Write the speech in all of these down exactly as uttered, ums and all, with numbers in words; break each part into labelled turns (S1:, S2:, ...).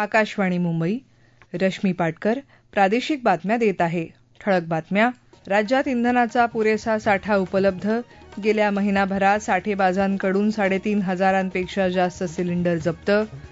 S1: आकाशवाणी मुंबई. रश्मी पाटकर प्रादेशिक बातम्या देत आहे. ठळक बातम्या. राज्यात इंधनाचा पुरेसा साठा उपलब्ध. गेल्या महिनाभरात साठेबाजांकडून साडेतीन हजारांपेक्षा जास्त सिलेंडर जप्त.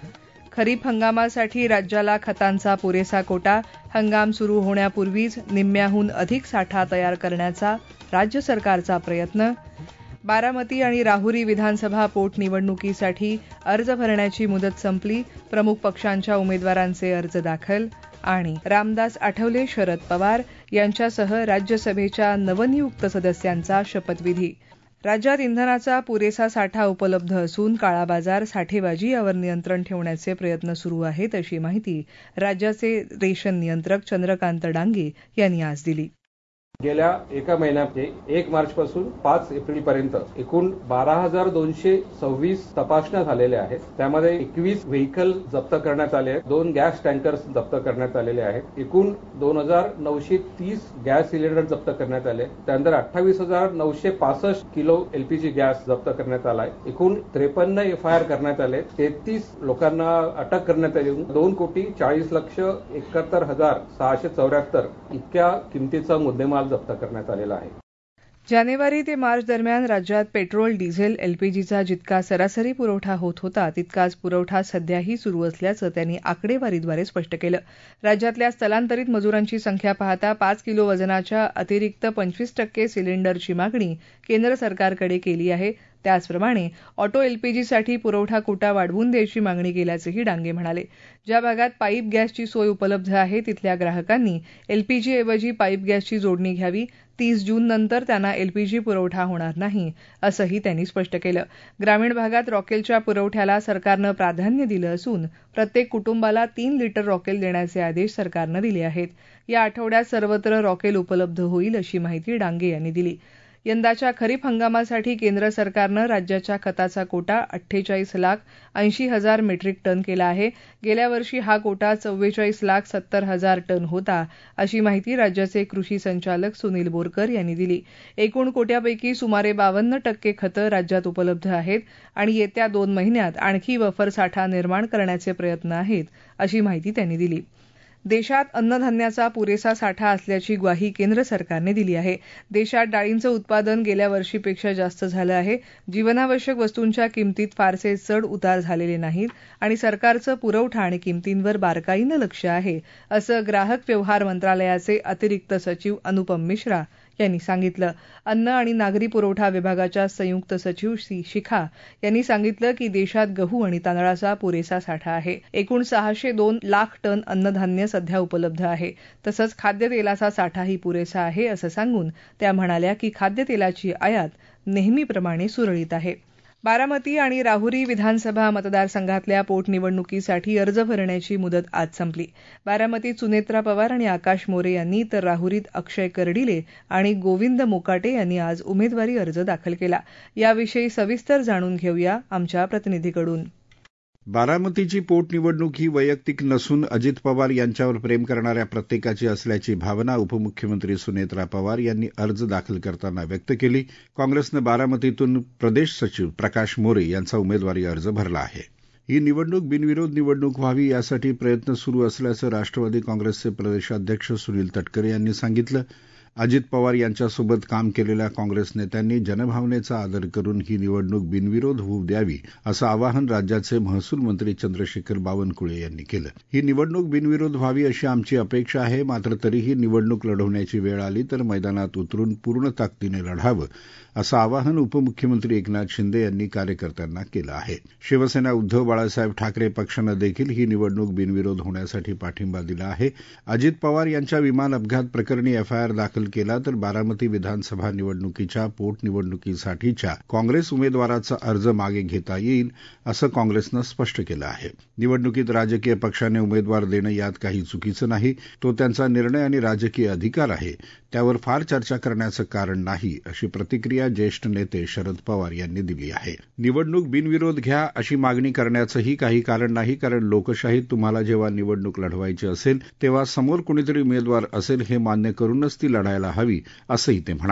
S1: खरीप हंगामासाठी राज्याला खतांचा पुरेसा कोटा. हंगाम सुरू होण्यापूर्वीच निम्म्याहून अधिक साठा तयार करण्याचा राज्य सरकारचा प्रयत्न. बारामती आणि राहुरी विधानसभा पोटनिवडणुकीसाठी अर्ज भरण्याची मुदत संपली. प्रमुख पक्षांच्या उमेदवारांचे अर्ज दाखल. आणि रामदास आठवले शरद पवार यांच्यासह राज्यसभेच्या नवनियुक्त सदस्यांचा शपथविधी. राज्यात इंधनाचा पुरेसा साठा उपलब्ध असून काळाबाजार, साठेबाजी यावर नियंत्रण ठेवण्याचे प्रयत्न सुरू आहेत, अशी माहिती राज्याचे रेशन नियंत्रक चंद्रकांत डांगे यांनी आज दिली.
S2: गेल्या एका महिन्यामध्ये एक मार्च पासून पाच एप्रिल पर्यंत एकूण बारा हजार दोनशे सव्वीस तपासण्या झालेल्या आहेत. त्यामध्ये एकवीस व्हेइकल जप्त करण्यात आले आहेत. दोन गॅस टँकर्स जप्त करण्यात आलेले आहेत. एकूण दोन हजार नऊशे तीस गॅस सिलेंडर जप्त करण्यात आले. त्यानंतर अठ्ठावीस हजार नऊशे पासष्ट किलो एलपीजी गॅस जप्त करण्यात आलाय. एकूण त्रेपन्न एफ आय आर करण्यात आले. तेहतीस लोकांना अटक करण्यात आली. दोन कोटी चाळीस लक्ष एकाहत्तर हजार सहाशे चौऱ्याहत्तर इतक्या किमतीचा मुद्देमाल जप्त करण्यात आलेला आहे.
S1: जानेवारी ते मार्च दरम्यान राज्यात पेट्रोल, डिझेल, एलपीजीचा जितका सरासरी पुरवठा होत होता तितकाच पुरवठा सध्याही सुरू असल्याचं त्यांनी आकडेवारीद्वारे स्पष्ट केलं. राज्यातल्या स्थलांतरित मजुरांची संख्या पाहता पाच किलो वजनाच्या अतिरिक्त पंचवीस टक्के सिलेंडरची मागणी केंद्र सरकारकडे केली आहे. त्याचप्रमाणे ऑटो एलपीजीसाठी पुरवठा कोटा वाढवून द्यायची मागणी केल्याचंही डांगे म्हणाले. ज्या भागात पाईप गॅसची सोय उपलब्ध आहे तिथल्या ग्राहकांनी एलपीजीऐवजी पाईप गॅसची जोडणी घ्यावी. तीस जून नंतर त्यांना एलपीजी पुरवठा होणार नाही, असंही त्यांनी स्पष्ट केलं. ग्रामीण भागात रॉकेलच्या पुरवठ्याला सरकारनं प्राधान्य दिलं असून प्रत्येक कुटुंबाला तीन लिटर रॉकेल देण्याचे आदेश सरकारनं दिले आहेत. या आठवड्यात सर्वत्र रॉकेल उपलब्ध होईल, अशी माहिती डांगे यांनी दिली. यंदाच्या खरीप हंगामासाठी केंद्र सरकारनं राज्याच्या खताचा कोटा अठ्ठेचाळीस लाख ऐंशी हजार मेट्रिक टन केला आहे. गेल्या वर्षी हा कोटा चव्वेचाळीस लाख सत्तर हजार टन होता, अशी माहिती राज्याचे कृषी संचालक सुनील बोरकर यांनी दिली. एकूण कोट्यापैकी सुमारे बावन्न टक्के खतं राज्यात उपलब्ध आहेत आणि येत्या दोन महिन्यात आणखी बफर साठा निर्माण करण्याचे प्रयत्न आहेत, अशी माहिती त्यांनी दिली. देशात अन्नधान्याचा पुरेसा साठा असल्याची ग्वाही केंद्र सरकारने दिली आहे. देशात डाळींचं उत्पादन गेल्या वर्षीपेक्षा जास्त झालं आहे. जीवनावश्यक वस्तूंच्या किमतीत फारसे चढ उतार झालेले नाहीत आणि सरकारचं पुरवठा आणि किमतींवर बारकाईनं लक्ष आहे, असं ग्राहक व्यवहार मंत्रालयाचे अतिरिक्त सचिव अनुपम मिश्रा यांनी सांगितलं. अन्न आणि नागरी पुरवठा विभागाच्या संयुक्त सचिव सी शिखा यांनी सांगितलं की देशात गहू आणि तांदळाचा पुरेसा साठा आहे. एकूण सहाशे दोन लाख टन अन्नधान्य सध्या उपलब्ध आहे. तसंच खाद्यतेलाचा साठाही पुरेसा आहे, असं सांगून त्या म्हणाल्या की खाद्यतेलाची आयात नेहमीप्रमाणे सुरळीत आहे. बारामती आणि राहुरी विधानसभा मतदारसंघातल्या पोटनिवडणुकीसाठी अर्ज भरण्याची मुदत आज संपली. बारामतीत सुनेत्रा पवार आणि आकाश मोरे यांनी तर राहुरीत अक्षय कर्डिले आणि गोविंद मोकाटे यांनी आज उमेदवारी अर्ज दाखल केला. याविषयी सविस्तर जाणून घेऊया आमच्या प्रतिनिधीकडून.
S3: बारामतीची पोटनिवडणूक ही वैयक्तिक नसून अजित पवार यांच्यावर प्रेम करणाऱ्या प्रत्येकाची असल्याची भावना उपमुख्यमंत्री सुनेत्रा पवार यांनी अर्ज दाखल करताना व्यक्त केली. काँग्रेसनं बारामतीतून प्रदेश सचिव प्रकाश मोरे यांचा उमेदवारी अर्ज भरला आहे. ही निवडणूक बिनविरोध निवडणूक व्हावी यासाठी प्रयत्न सुरू असल्याचं राष्ट्रवादी काँग्रेसचे प्रदेशाध्यक्ष सुनील तटकरे यांनी सांगितलं. अजित पवार यांच्यासोबत काम केलेल्या काँग्रेस नेत्यांनी जनभावनेचा आदर करून ही निवडणूक बिनविरोध होऊ द्यावी, असं आवाहन राज्याचे महसूल मंत्री चंद्रशेखर बावनकुळे यांनी केलं. ही निवडणूक बिनविरोध व्हावी अशी आमची अपेक्षा आहे. मात्र तरीही निवडणूक लढवण्याची वेळ आली तर मैदानात उतरून पूर्ण ताकदीने लढावं, असं आवाहन उपमुख्यमंत्री एकनाथ शिंदे यांनी कार्यकर्त्यांना केलं आहे. शिवसेना उद्धव बाळासाहेब ठाकरे पक्षानं देखील ही निवडणूक बिनविरोध होण्यासाठी पाठिंबा दिला आहे. अजित पवार यांच्या विमान अपघात प्रकरणी एफ आय आर दाखल केला तर बारामती विधानसभा निवडणुकीच्या पोटनिवडणुकीसाठीच्या काँग्रेस उमेदवाराचा अर्ज मागे घेता येईल, असं काँग्रेसनं स्पष्ट केलं आहे. निवडणुकीत राजकीय पक्षाने उमेदवार देणं यात काही चुकीचं नाही. तो त्यांचा निर्णय आणि राजकीय अधिकार आहे. त्यावर फार चर्चा करण्याचं कारण नाही, अशी प्रतिक्रिया ज्येष्ठ नेते शरद पवार यांनी दिली आहे. निवडणूक बिनविरोध घ्या अशी मागणी करण्याचंही काही कारण नाही, कारण लोकशाहीत तुम्हाला जेव्हा निवडणूक लढवायची असेल तेव्हा समोर कुणीतरी उमेदवार असेल हे मान्य करूनच ती लढायला हवी, असंही ते म्हणाले.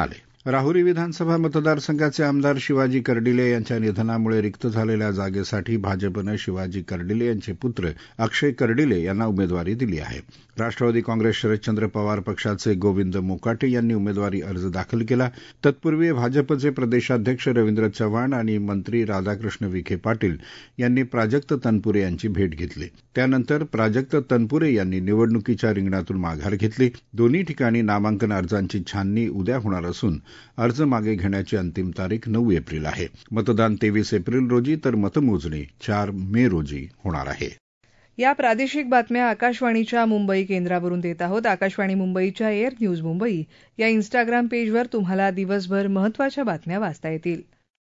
S3: राहुरी विधानसभा मतदारसंघाचे आमदार शिवाजी कर्डिले यांच्या निधनामुळे रिक्त झालेल्या जागेसाठी भाजपनं शिवाजी कर्डिले यांचे पुत्र अक्षय कर्डिले यांना उमेदवारी दिली आहे. राष्ट्रवादी काँग्रेस शरदचंद्र पवार पक्षाचे गोविंद मोकाटे यांनी उमेदवारी अर्ज दाखल केला. तत्पूर्वी भाजपचे प्रदेशाध्यक्ष रवींद्र चव्हाण आणि मंत्री राधाकृष्ण विखे पाटील यांनी प्राजक्त तनपुरे यांची भेट घेतली. त्यानंतर प्राजक्त तनपुरे यांनी निवडणुकीच्या रिंगणातून माघार घेतली. दोन्ही ठिकाणी नामांकन अर्जांची छाननी उद्या होणार असून अर्ज मागे घेण्याची अंतिम तारीख नऊ एप्रिल आहे. मतदान तेवीस एप्रिल रोजी तर मतमोजणी चार मे रोजी होणार आहे.
S1: या प्रादेशिक बातम्या आकाशवाणीच्या मुंबई केंद्रावरून देत आहोत. आकाशवाणी मुंबईच्या एअर न्यूज मुंबई या इन्स्टाग्राम पेजवर तुम्हाला दिवसभर महत्त्वाच्या बातम्या वाचता येतील.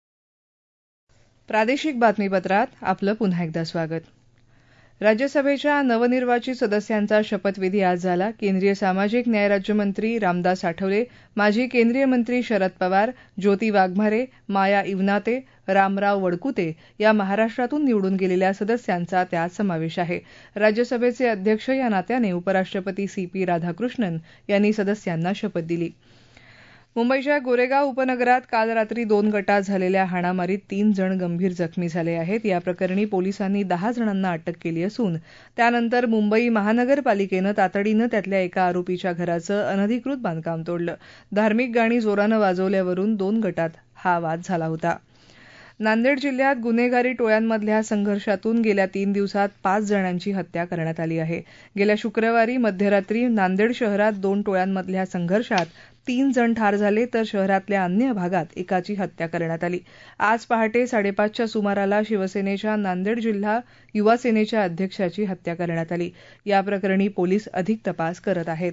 S1: प्रादेशिक बातमीपत्रात आपलं पुन्हा एकदा स्वागत. राज्यसभेच्या नवनिर्वाचित सदस्यांचा शपथविधी आज झाला. केंद्रीय सामाजिक न्याय राज्यमंत्री रामदास आठवले, माजी केंद्रीय मंत्री शरद पवार, ज्योती वाघमारे, माया इवनाते, रामराव वडकुते या महाराष्ट्रातून निवडून गेलेल्या सदस्यांचा त्यात समावेश आहे. राज्यसभेचे अध्यक्ष या नात्याने उपराष्ट्रपती सी पी राधाकृष्णन यांनी सदस्यांना शपथ दिली. मुंबईच्या गोरेगाव उपनगरात काल रात्री दोन गटात झालेल्या हाणामारीत तीन जण गंभीर जखमी झाले आहेत. या प्रकरणी पोलिसांनी दहा जणांना अटक केली असून त्यानंतर मुंबई महानगरपालिकेनं तातडीनं त्यातल्या एका आरोपीच्या घराचं अनधिकृत बांधकाम तोडलं. धार्मिक गाणी जोरानं वाजवल्यावरून दोन गटात हा वाद झाला होता. नांदेड जिल्ह्यात गुन्हेगारी टोळ्यांमधल्या संघर्षातून गेल्या तीन दिवसात पाच जणांची हत्या करण्यात आली आहे. गेल्या शुक्रवारी मध्यरात्री नांदेड शहरात दोन टोळ्यांमधल्या संघर्षात तीन जण ठार झाले तर शहरातल्या अन्य भागात एकाची हत्या करण्यात आली. आज पहाटे साडेपाचच्या सुमाराला शिवसेनेच्या नांदेड जिल्हा युवा सेनेच्या अध्यक्षाची हत्या करण्यात आली. या प्रकरणी पोलीस अधिक तपास करत आहेत.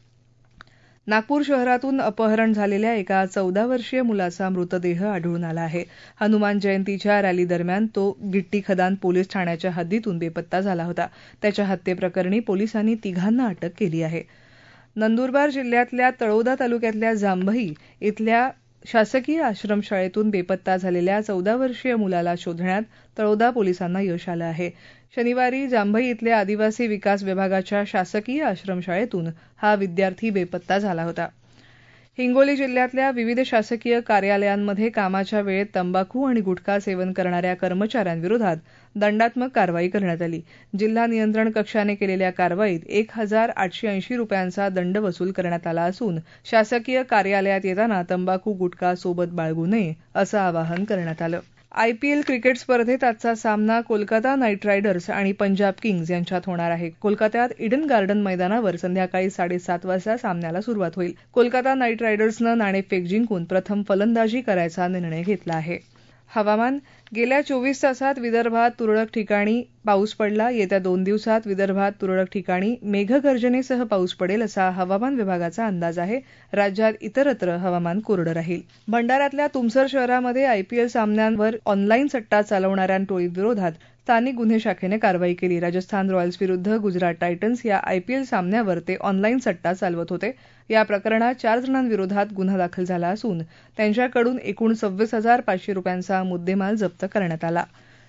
S1: नागपूर शहरातून अपहरण झालेल्या एका चौदा वर्षीय मुलाचा मृतदेह आढळून आला आहे. हनुमान जयंतीच्या रॅलीदरम्यान तो गिट्टी खदान पोलीस ठाण्याच्या हद्दीतून बेपत्ता झाला होता. त्याच्या हत्येप्रकरणी पोलिसांनी तिघांना अटक केली आहे. नंदुरबार जिल्ह्यातल्या तळोदा तालुक्यातल्या जांभई इथल्या शासकीय आश्रमशाळेतून बेपत्ता झालेल्या चौदा वर्षीय मुलाला शोधण्यात तळोदा पोलिसांना यश आलं आहे. शनिवारी जांभई इथल्या आदिवासी विकास विभागाच्या शासकीय आश्रमशाळेतून हा विद्यार्थी बेपत्ता झाला होता. हिंगोली जिल्ह्यातल्या विविध शासकीय कार्यालयांमध्ये कामाच्या वेळेत तंबाखू आणि गुटखा सेवन करणाऱ्या कर्मचाऱ्यांविरोधात दंडात्मक कारवाई करण्यात आली. जिल्हा नियंत्रण कक्षाने केलेल्या कारवाईत एक हजार आठशे ऐंशी रुपयांचा दंड वसूल करण्यात आला असून शासकीय कार्यालयात येताना तंबाखू गुटखा सोबत बाळगू नये असं आवाहन करण्यात आलं. आयपीएल क्रिकेट स्पर्धेत आजचा सामना कोलकाता नाईट रायडर्स आणि पंजाब किंग्ज यांच्यात होणार आहे. कोलकात्यात इडन गार्डन मैदानावर संध्याकाळी साडेसात वाजता सामन्याला सुरुवात होईल. कोलकाता नाईट रायडर्सनं नाणेफेक जिंकून प्रथम फलंदाजी करायचा निर्णय घेतला आहे. हवामान. गेल्या चोवीस तासात विदर्भात तुरळक ठिकाणी पाऊस पडला. येत्या दोन दिवसात विदर्भात तुरळक ठिकाणी मेघगर्जनेसह पाऊस पडेल असा हवामान विभागाचा अंदाज आहे. राज्यात इतरत्र हवामान कोरडं राहील. भंडाऱ्यातल्या तुमसर शहरामध्ये आयपीएल सामन्यांवर ऑनलाईन सट्टा चालवणाऱ्या टोळीविरोधात स्थानिक गुन्हे शाखेने कारवाई केली. राजस्थान रॉयल्स विरुद्ध गुजरात टायटन्स या आयपीएल सामन्यावर ते ऑनलाईन सट्टा चालवत होते. या प्रकरणात चार जणांविरोधात गुन्हा दाखल झाला असून त्यांच्याकडून एकूण सव्वीस हजार पाचशे रुपयांचा मुद्देमाल जप्त करण्यात आला.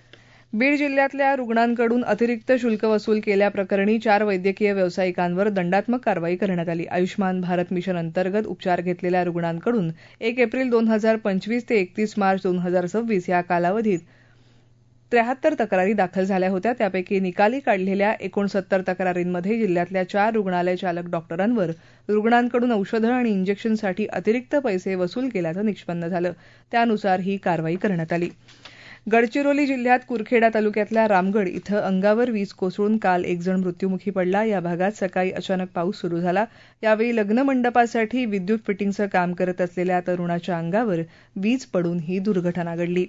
S1: बीड जिल्ह्यातल्या रुग्णांकडून अतिरिक्त शुल्क वसूल केल्याप्रकरणी चार वैद्यकीय व्यावसायिकांवर दंडात्मक कारवाई करण्यात आली. आयुष्मान भारत मिशन अंतर्गत उपचार घेतलेल्या रुग्णांकडून एक एप्रिल दोन हजार पंचवीस ते एकतीस मार्च दोन हजार सव्वीस या कालावधीत त्र्याहत्तर तक्रारी दाखल झाल्या होत्या. त्यापैकी निकाली काढलेल्या एकोणसत्तर तक्रारींमध्ये जिल्ह्यातल्या चार रुग्णालय चालक डॉक्टरांवर रुग्णांकडून औषधं आणि इंजेक्शनसाठी अतिरिक्त पैसे वसूल केल्याचं निष्पन्न झालं. त्यानुसार ही कारवाई करण्यात आली. गडचिरोली जिल्ह्यात कुरखेडा तालुक्यातल्या रामगड इथं अंगावर वीज कोसळून काल एक जण मृत्यूमुखी पडला. या भागात सकाळी अचानक पाऊस सुरू झाला. यावेळी लग्न मंडपासाठी विद्युत फिटिंगचं काम करत असलेल्या तरुणाच्या अंगावर वीज पडून ही दुर्घटना घडली.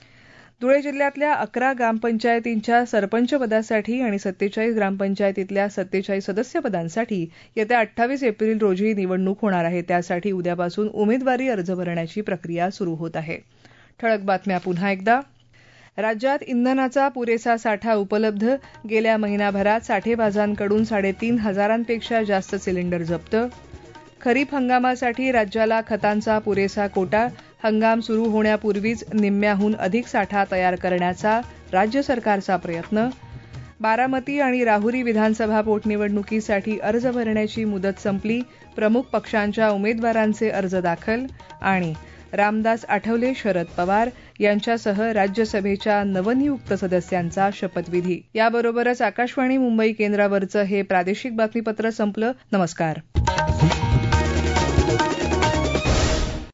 S1: धुळे जिल्ह्यातल्या अकरा ग्रामपंचायतींच्या सरपंचपदासाठी आणि सत्तेचाळीस ग्रामपंचायतीतल्या सत्तेचाळीस सदस्यपदांसाठी येत्या अठ्ठावीस एप्रिल रोजी निवडणूक होणार आहे. त्यासाठी उद्यापासून उमेदवारी अर्ज भरण्याची प्रक्रिया सुरू होत आहे. ठळक बातम्या पुन्हा एकदा. राज्यात इंधनाचा पुरेसा साठा उपलब्ध. गेल्या महिनाभरात साठेबाजांकडून साडेतीन हजारांपेक्षा जास्त सिलेंडर जप्त. खरीप हंगामासाठी राज्याला खतांचा पुरेसा कोटा. हंगाम सुरू होण्यापूर्वीच निम्म्याहून अधिक साठा तयार करण्याचा राज्य सरकारचा प्रयत्न. बारामती आणि राहुरी विधानसभा पोटनिवडणुकीसाठी अर्ज भरण्याची मुदत संपली. प्रमुख पक्षांच्या उमेदवारांचे अर्ज दाखल. आणि रामदास आठवले शरद पवार यांच्यासह राज्यसभेच्या नवनियुक्त सदस्यांचा शपथविधी. याबरोबरच आकाशवाणी मुंबई केंद्रावरचं हे प्रादेशिक बातमीपत्र संपलं. नमस्कार.